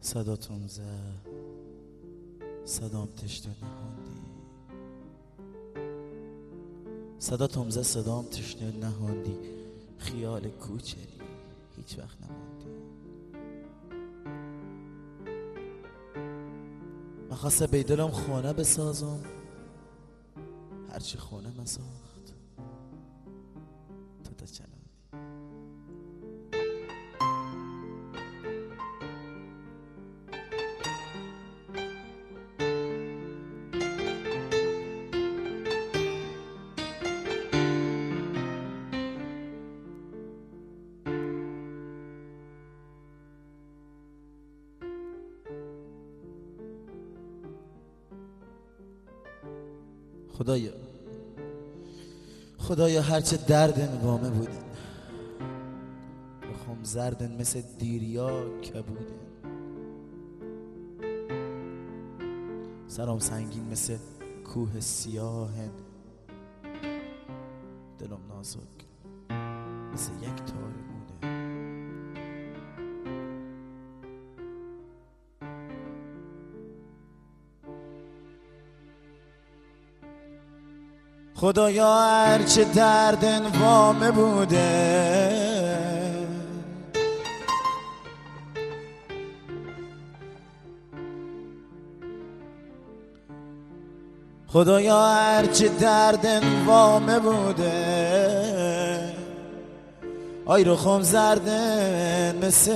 صداتون زد، صدام تشنه نهاندی. صداتم زد، صدام تشنه نهاندی. خیال کوچری هیچ وقت نماندی. من خواسته بیدلم خونه بسازم، هرچی خونه مساخت تو تا چلاندی. خدایا هرچه دردن وامه بودن، بخوام زردن مثل دیریا کبودن. سرام سنگین مثل کوه سیاهن، دلم نازک مثل یک تار موده. خدایا هرچه دردن وامه بوده، خدایا هرچه دردن وامه بوده. آی رخم زردن مثل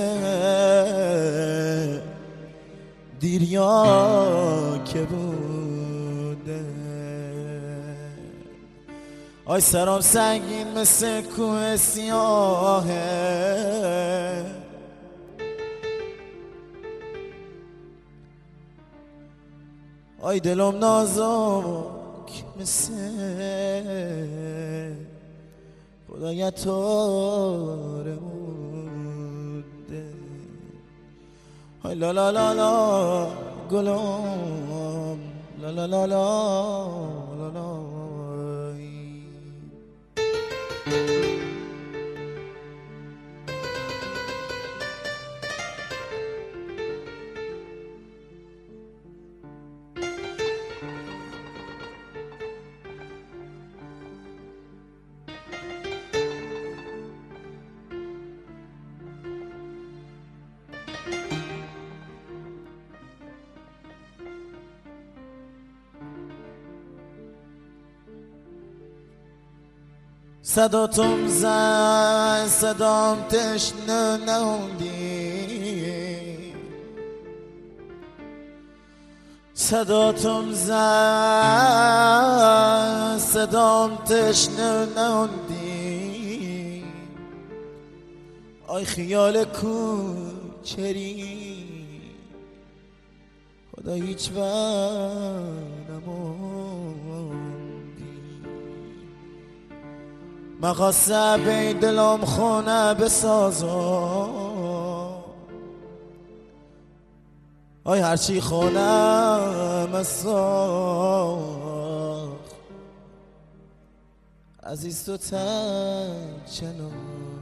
دیریا که بوده. آی سرم سنگین مثل کوه سیاهه، آی دلم نازک مثل خدایا تار موده. آی لا لا لا لا گلم، لا لا لا لا لا لا. صداتم زد، صدام تشنه نهوندی. صداتم زد، صدام تشنه نهوندی. آی خیال کوچری خدا هیچ وقت نماندی. من خواسته بی دلم خونه بسازم، آی هرچی خونه مساخت عزیز تو تا چنان.